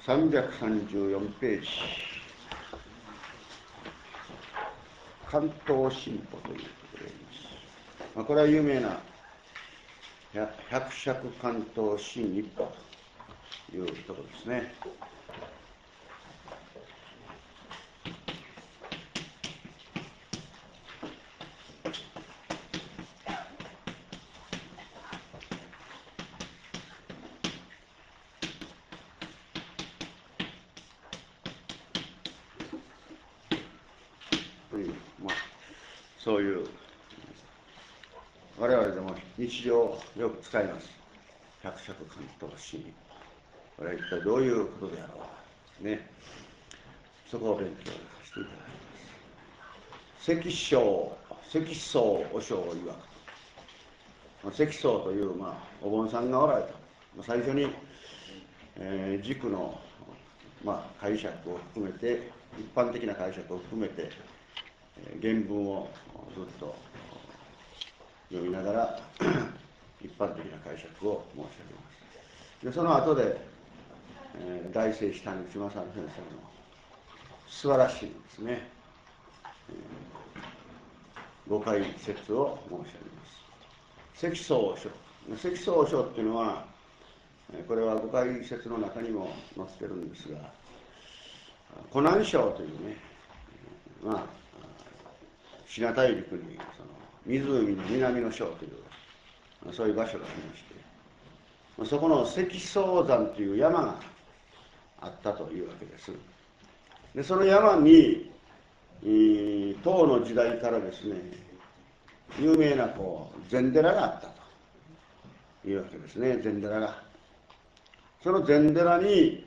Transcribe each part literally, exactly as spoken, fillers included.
さんびゃくさんじゅうよんページ、関東新報ということであります。まあ、これは有名な百尺関東新日報というところですね。まあ、そういう我々でも日常よく使います百尺関東新日報、これは一体どういうことであろうかね、そこを勉強させていただきます。関所関僧和尚曰く、関僧という、まあ、お盆さんがおられた。最初に、えー、軸の、まあ、解釈を含めて、一般的な解釈を含めて、えー、原文をずっと読みながら一般的な解釈を申し上げます。でその後で、えー、大聖師谷口正治先生の素晴らしいですね、えー、ご解説を申し上げます。関僧和尚、関僧和尚っていうのは、これはご解説の中にも載ってるんですが、湖南省というね、まあ、シナ大陸にその湖の南の省という、そういう場所がありまして、そこの関僧山という山があったというわけです。でその山に、唐の時代からですね、有名なこう禅寺があったというわけですね。禅寺が、その禅寺に、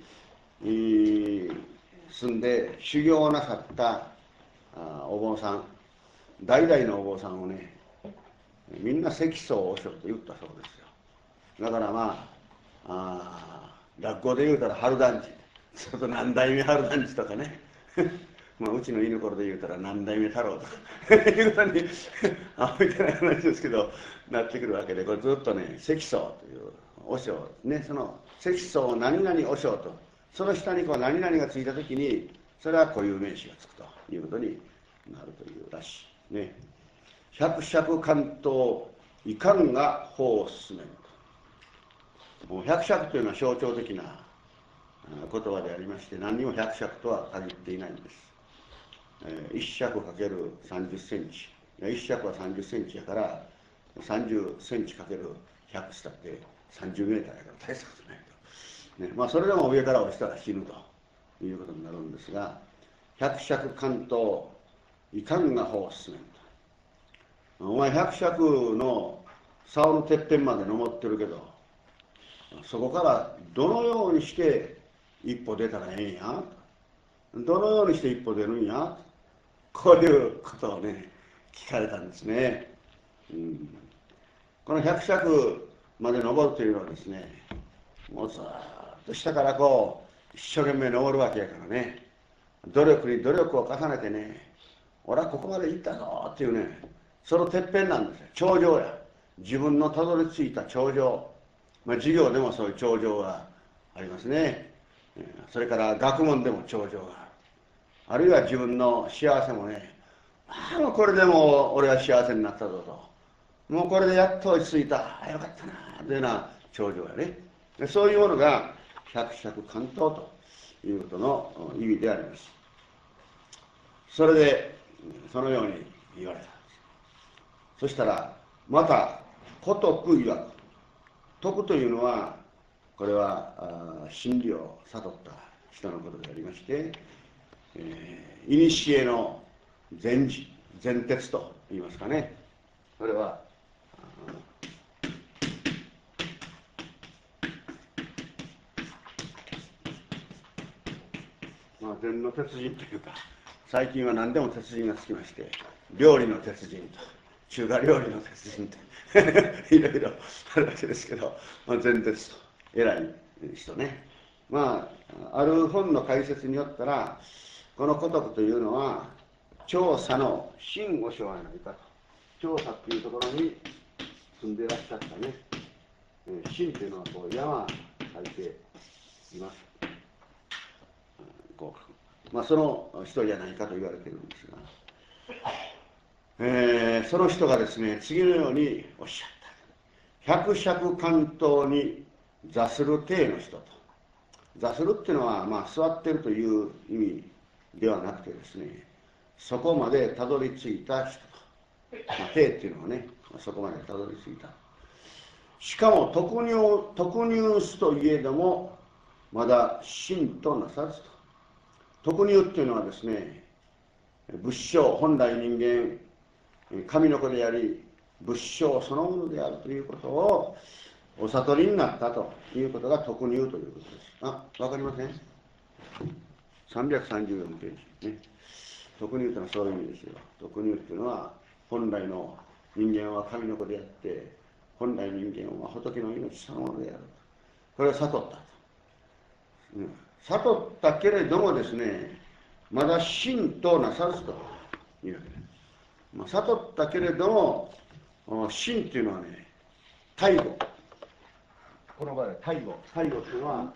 住んで修行をなさったあお坊さん、代々のお坊さんをね、みんな関僧和尚と言ったそうですよ。だからまあ、あ落語で言うたら春団治、それと何代目春団治とかねまあうちの犬頃で言うたら何代目太郎とかいうことにあみたいな話ですけどなってくるわけで、これずっとね、関僧という和尚ね、その関僧何々和尚と、その下にこう何々がついたときに、それは固有名詞がつくということになるというらしいね。百尺関東いかんが法を進めると。もう百尺というのは象徴的な言葉でありまして、何にも百尺とは限っていないんです。えー、いっ尺かけるさんじゅっセンチ、いっ尺はさんじゅっセンチやから、さんじゅっセンチかけるひゃくしたってさんじゅうメーターやから大したことないと、ね、まあそれでも上から落ちたら死ぬということになるんですが、百尺関東いかんが法を進めると。お前百尺の竿のてっぺんまで登ってるけど、そこからどのようにして一歩出たらええんや、どのようにして一歩出るんや、こういうことをね聞かれたんですね。うん、この百尺まで登るというのはですね、もうずっと下からこう一生懸命登るわけやからね、努力に努力を重ねてね、俺はここまで行ったぞっていうね、そのてっぺんなんですよ。頂上や、自分のたどり着いた頂上、まあ、授業でもそういう頂上がありますね。それから学問でも頂上がある。あるいは自分の幸せもね、ああもうこれでもう俺は幸せになったぞと、もうこれでやっと落ち着いた、ああよかったなというような頂上やね。そういうものが百尺関東ということの意味であります。それでそのように言われたんです。そしたらまた古徳曰く、徳というのはこれは真理を悟った人のことでありまして、えー、古の禅師、禅哲と言いますかね、それはまあ、禅の鉄人というか、最近は何でも鉄人がつきまして、料理の鉄人と中華料理の鉄人といろいろあるわけですけど、まあ、禅哲と偉い人ね。まあある本の解説によったら、この古徳というのは長沙の真和尚やないかと。長沙っていうところに住んでいらっしゃったね。真というのはこう山が書いています。 こう、まあ、その人じゃないかと言われているんですが、えー、その人がですね、次のようにおっしゃった。百尺関東に座する体の人と。座するっていうのは、まあ、座っているという意味ではなくてですね、そこまでたどり着いた人と。まあ、体っていうのはね、そこまでたどり着いた。しかも特入、特入すといえども、まだ真となさずと。特入っていうのはですね、仏性、本来人間、神の子であり、仏性そのものであるということをお悟りになったということが特入ということです。あ、わかりません ?さんびゃくさんじゅうよん ページ、ね。特入というのはそういう意味ですよ。特入というのは、本来の人間は神の子であって、本来人間は仏の命そのものであると。これを悟ったと。うん、悟ったけれどもですね、まだ真となさずというわけです。まあ、悟ったけれども、真っていうのはね、大悟。この場合は大悟。大悟っていうのは、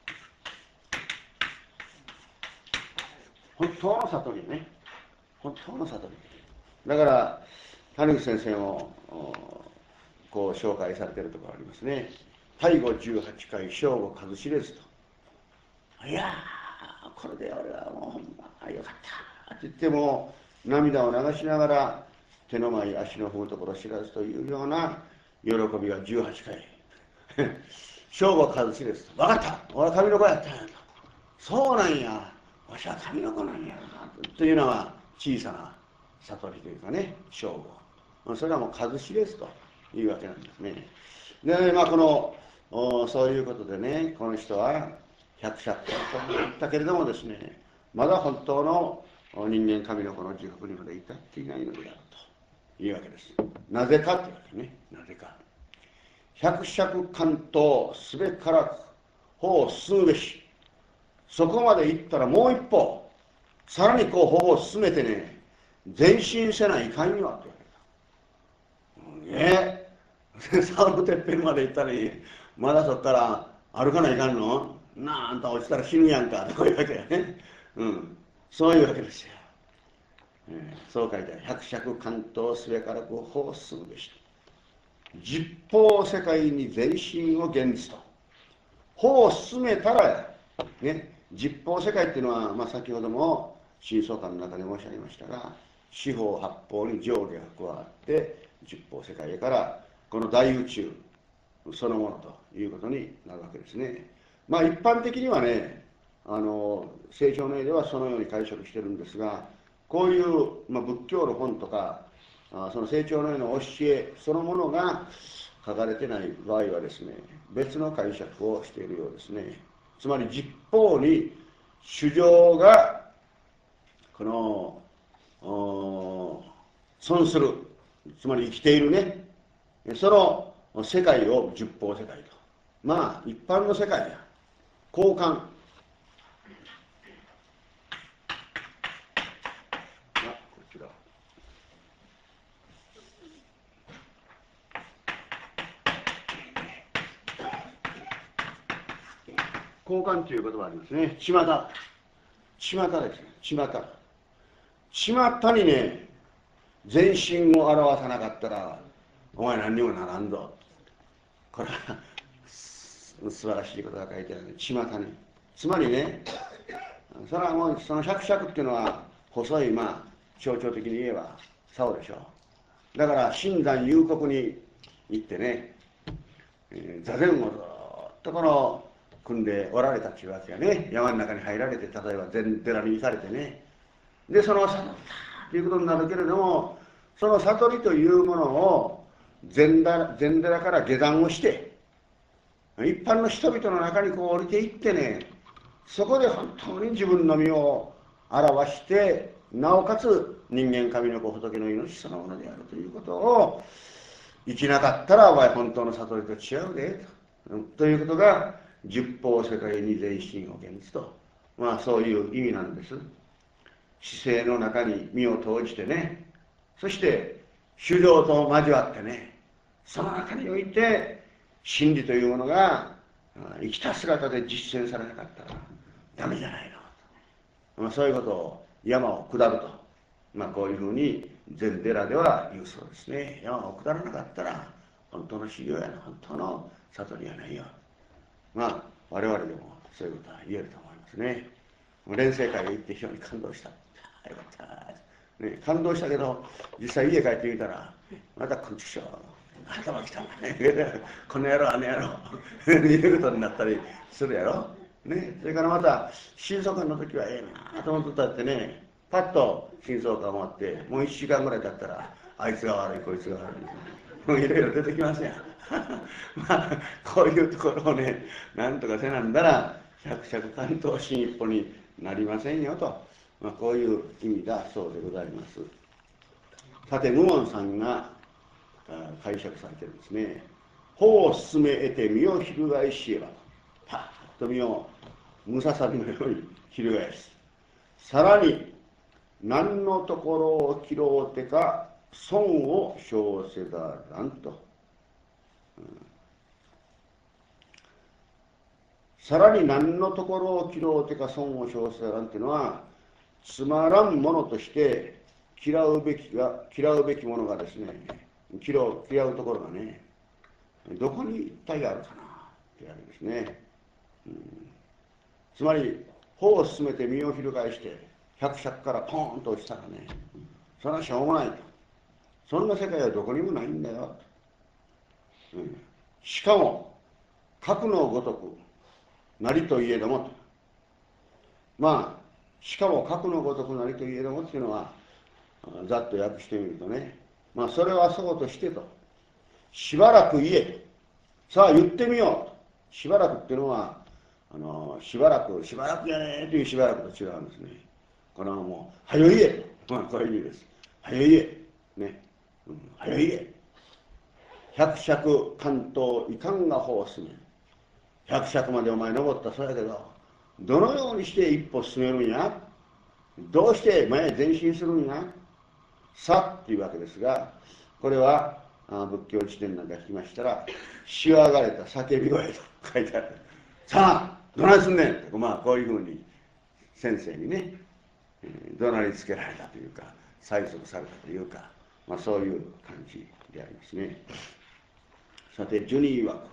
本当の悟りね。本当の悟り。だから、谷口先生も、こう紹介されているところありますね。大悟じゅうはちかい、正吾数知れずと。いやー、これで俺はもうほんまよかったって言っても、涙を流しながら、手の前、足の踏むところ知らずというような喜びがじゅうはちかい。正吾数知れずと。分かった俺は神の子やったんやと。そうなんや。わしは神の子なんやな。というのは小さな悟りというかね、正吾。それはもう数知れずというわけなんですね。で、まあ、この、そういうことでね、この人は百尺と言ったけれどもですね、まだ本当の人間神の子の自覚にまで至っていないのであるというわけです。なぜかというわけね、なぜか。百尺関東すべから歩を進むべし。そこまで行ったらもう一歩、さらにこう歩を進めてね、前進せないかんよって言われた。ええ、沢のてっぺんまで行ったり、まだそこから歩かないかんのなあ、あんた落ちたら死ぬやんか、というわけやね。うん、そういうわけですよ。えー、そう書いてある。百尺関東すべからく歩を進むべし。十方世界に前進を現実と。歩を進めたら、ね、十方世界っていうのは、まあ、先ほども真相観の中で申し上げましたが、四方八方に上下が加わって十方世界へからこの大宇宙そのものということになるわけですね。まあ一般的にはね、あの聖書の絵ではそのように解釈してるんですが、こういう、まあ、仏教の本とかあその聖書の絵の教えそのものが書かれてない場合はですね、別の解釈をしているようですね。つまり十方に衆生がこの損する、つまり生きているね、その世界を十方世界と。まあ一般の世界や交換。あ、こちら。交換という言葉ありますね。巷。巷ですね。巷。巷にね、全身を表さなかったら、お前何にもならんぞ。これは素晴らしいことが書いてあるね。巷に。つまりね、それはもうその百尺っていうのは細い、まあ、象徴的に言えば竿でしょう。だから深山幽谷に行ってね、えー、座禅をずっとこの組んでおられたっていうわけやね。山の中に入られて、例えば禅寺に行かれてね。で、その悟ったということになるけれども、その悟りというものを禅寺、禅寺から下山をして、一般の人々の中にこう降りていってね、そこで本当に自分の身を表して、なおかつ人間神の子仏の命そのものであるということを生きなかったらお前本当の悟りと違うでと、ということが十方世界に前進を現実と、まあそういう意味なんです。姿勢の中に身を投じてね、そして修行と交わってね、その中において真理というものが生きた姿で実践されなかったらダメじゃないの。 まあ、そういうことを山を下ると、まあ、こういうふうに禅寺では言うそうですね。山を下らなかったら本当の修行やな、本当の悟りやないよ。まあ我々でもそういうことは言えると思いますね。練成会へ行って非常に感動した。よかった、ね、感動したけど実際家帰ってみたらまたこんちくしょう頭きたこの野郎あの野郎いうことになったりするやろ、ね、それからまた新相関の時はええなと思ってたってね、パッと新相関終わってもういっしゅうかんぐらい経ったらあいつが悪いこいつが悪いもういろいろ出てきますやんまあこういうところをねなんとかせなんだら百尺関東新一歩になりませんよと、まあ、こういう意味だそうでございます。さて無門さんが解釈されてるんですね。法を進め得て身を翻しえばパッと身をムササビのように翻す。さらに何のところを切ろうてか損を生せざらんと、うん、さらに何のところを切ろうてか損を生せざらんっていうのは、つまらんものとして嫌うべきが嫌うべきものがですね、嫌う嫌うところがね、どこに一体あるかなってあるんですね、うん、つまり法を進めて身を翻して百尺からポーンと落ちたらね、それはしょうがないと、そんな世界はどこにもないんだよ、うん、しかも核のごとくなりといえどもと、まあしかも核のごとくなりといえどもっていうのはざっと訳してみるとね、まあそれはそうとしてとしばらく言えと、さあ言ってみようと。しばらくっていうのはあのしばらくしばらくやねというしばらくと違うんですね。これはもうはよ言えと、まあこういう意味です。はよ言えね、うん、はよ言え。百尺関東いかんが法を進め、百尺までお前登ったそうやけどどのようにして一歩進めるんや、どうして前へ前進するんやさっていうわけですが、これは仏教辞典なんか聞きましたらしわがれた叫び声と書いてある。さあどないすんねんって、まあこういうふうに先生にね怒鳴りつけられたというか催促されたというか、まあ、そういう感じでありますね。さて順に曰く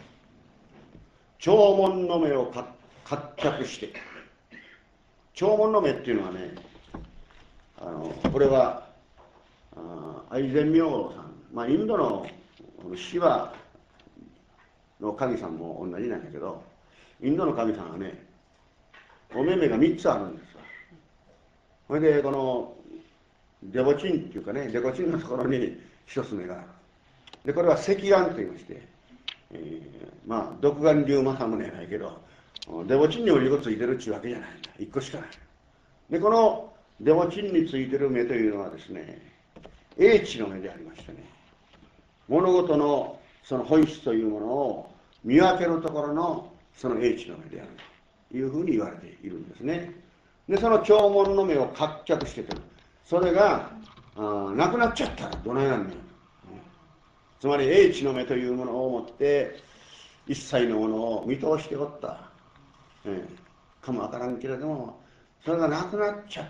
弔問の目を活着して、弔問の目っていうのはね、あのこれは愛禅明王さん、まあ、インドのシヴァの神さんも同じなんだけど、インドの神さんはねお目目がみっつあるんですわ。それでこのデボチンっていうかね、デコチンのところに一つ目がある。でこれは赤眼と言いまして、えー、まあ独眼竜政宗やないけどデボチンにもよくついてるっちゅうわけじゃないんだ、一個しかない。でこのデボチンについてる目というのはですね、英知の目でありましてね、物事のその本質というものを見分けるところのその英知の目であるというふうに言われているんですね。でその弔問の目を活着しててる、それがあなくなっちゃったらどないなんねん、つまり英知の目というものを持って一切のものを見通しておった、えー、かもわからんけれども、それがなくなっちゃった、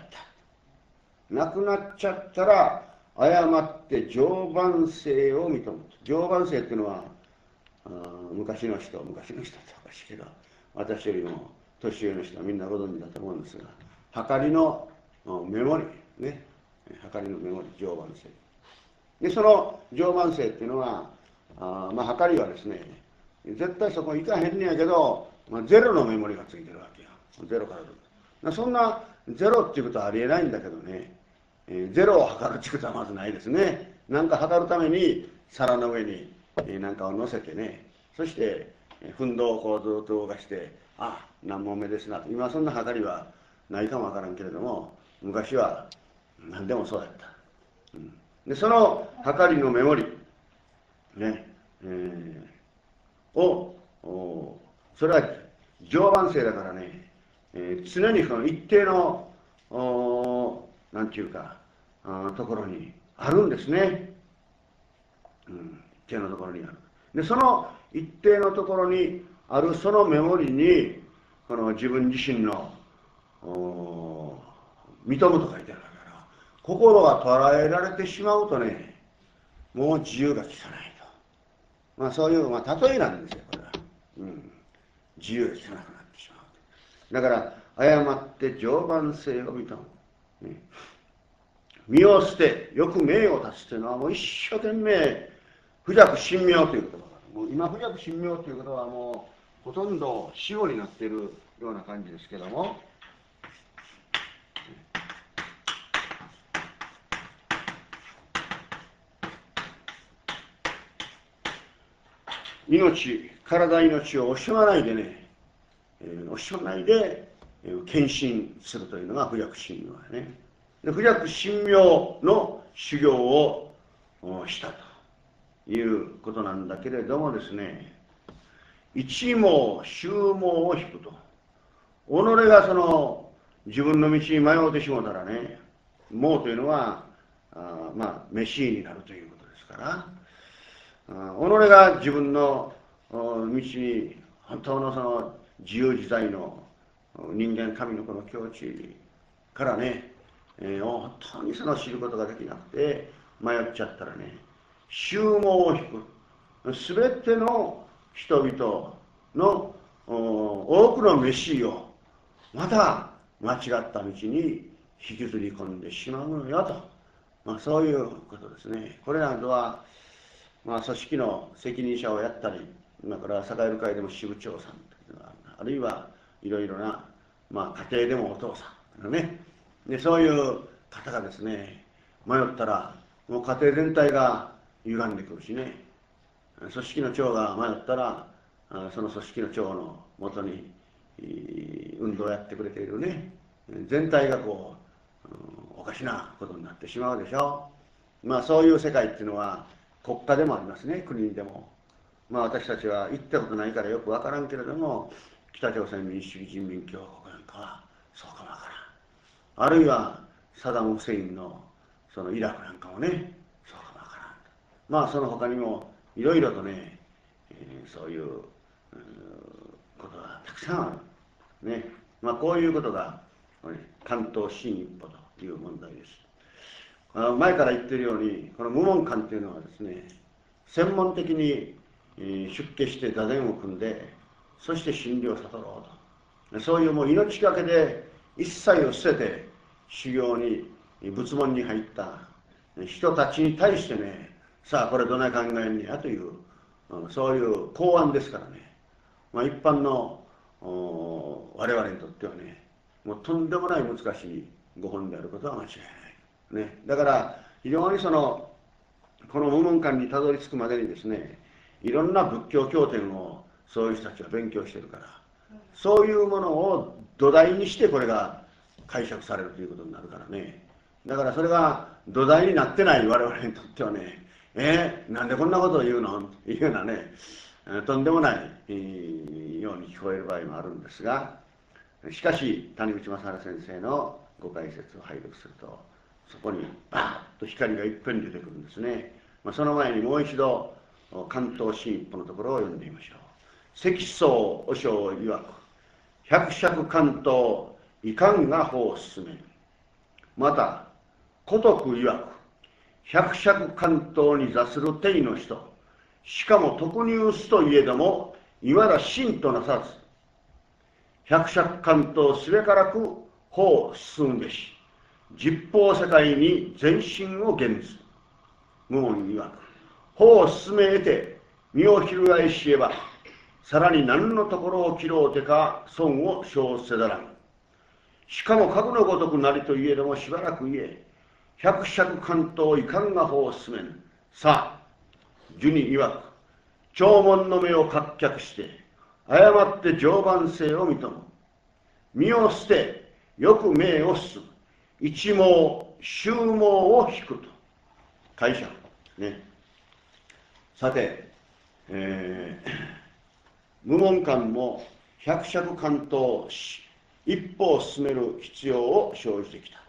なくなっちゃったら誤って常磐性を認める。常磐性っていうのはあ昔の人昔の人っておかしいけど私よりも年上の人はみんなご存知だと思うんですが、はかりのメモリね、はかりのメモリ常磐性で、その常磐性っていうのはあまあはかりはですね絶対そこ行かへんねやけど、まあ、ゼロのメモリがついてるわけよ。ゼロからずそんなゼロっていうことはありえないんだけどね、えー、ゼロを測るっていうことはまずないですね。何か測るために皿の上に何かを乗せてね、そして奮動をこうずっと動かして、あ何問目ですなと。今そんな測りはないかもわからんけれども昔は何でもそうやった、うん、でその測りのメモリね、えー、をそれは常磐性だからね、えー、常にその一定のなんていうかあところにあるんですね、うん、一定のところにある。でその一定のところにあるそのメモリにこの自分自身の認むと書いてあるから、心が捉えられてしまうとね、もう自由が利かないと。まあそういう、まあ、例えなんですよ、これは。うん、自由が利かなくなってしまう。だから、誤って常磐性を認む。ね、身を捨て、よく名を立つというのは、もう一生懸命、不弱神妙という言葉が、もう今、不弱神妙という言葉はもう、ほとんど死語になっているような感じですけども、命、体命を惜しまないでね、えー、惜しまないで、えー、献身するというのが不弱神妙だね。で不弱神妙の修行をしたということなんだけれどもですね、一網周網を引くと。己がその自分の道に迷うてしもたらね、網というのは、あまあ、飯になるということですから、己が自分の道に本当のその自由自在の人間神のこの境地からね、えー、本当にその知ることができなくて迷っちゃったらね、周網を引く、すべての人々の多くの飯をまた間違った道に引きずり込んでしまうのよと、まあ、そういうことですね。これなどはまあ、組織の責任者をやったり、今から栄る会でも支部長さんというのがあるいはいろいろな、まあ、家庭でもお父さんとかね、でそういう方がですね、迷ったらもう家庭全体が歪んでくるしね、組織の長が迷ったらその組織の長のもとに運動をやってくれているね、全体がこうおかしなことになってしまうでしょう。まあそういう世界っていうのは国家でもありますね、国でも。まあ私たちは行ったことないからよくわからんけれども、北朝鮮民主主義人民共和国なんかはそうかもわからん。あるいはサダム・フセインのそのイラクなんかもね、そうかもわからん。まあその他にもいろいろとね、えー、そういう、うことがたくさんある。ね。まあこういうことが、関東新一歩という問題です。前から言っているように、この無門館というのはですね、専門的に出家して座禅を組んで、そして真理を悟ろうと。そういうもう命がけで一切を捨てて修行に、仏門に入った人たちに対してね、さあこれどない考えんねやという、そういう公案ですからね、まあ、一般の我々にとってはね、もうとんでもない難しいご本であることは間違いない。ね、だから非常にそのこの無門館にたどり着くまでにですね、いろんな仏教経典をそういう人たちは勉強してるから、そういうものを土台にしてこれが解釈されるということになるからね。だからそれが土台になってない我々にとってはね、えー、なんでこんなことを言うのというようなね、とんでもないように聞こえる場合もあるんですが、しかし谷口正治先生のご解説を拝読すると、そこにバーッと光がいっぺんに出てくるんですね。まあ、その前にもう一度関東新一歩のところを読んでみましょう。積宗和尚曰く、百尺関東いかんが法を進める。また古徳曰く、百尺関東に座する帝の人、しかも特入すといえどもいまだ信となさず、百尺関東すべからく法を進むべし、十方世界に全身を現ず。無門曰く、法を進め得て身を翻しえば、さらに何のところを切ろうてか損を生せざらん。しかもかくのごとくなりといえどもしばらく言え、百尺関東いかんが法を進めぬ。さあ、儒に曰く、弔問の目を割却して、誤って常磐性を認む。身を捨て、よく命を進む。一網、周網を引くと。解釈ね。さて、えー、無門館も百尺関東一歩を進める必要を生じてきた。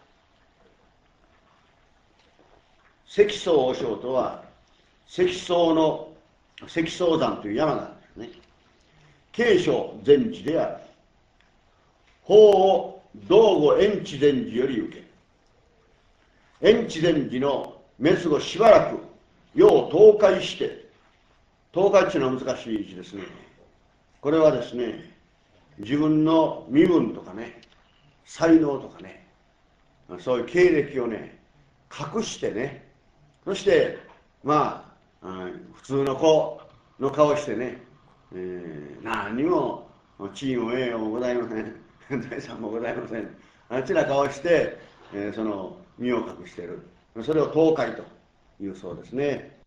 積宗和尚とは、積宗の積宗山という山なんですね。慶書禅師である。法を道後延智禅師より受け、延智禅師の滅後しばらく世を倒壊して、倒壊っていうのは難しい字ですね。これはですね、自分の身分とかね、才能とかね、そういう経歴をね、隠してね、そしてまあ、うん、普通の子の顔してね、えー、何にも地位も栄誉もございません財産もございません、あっちな顔して、えー、その身を隠している、それを倒壊というそうですね。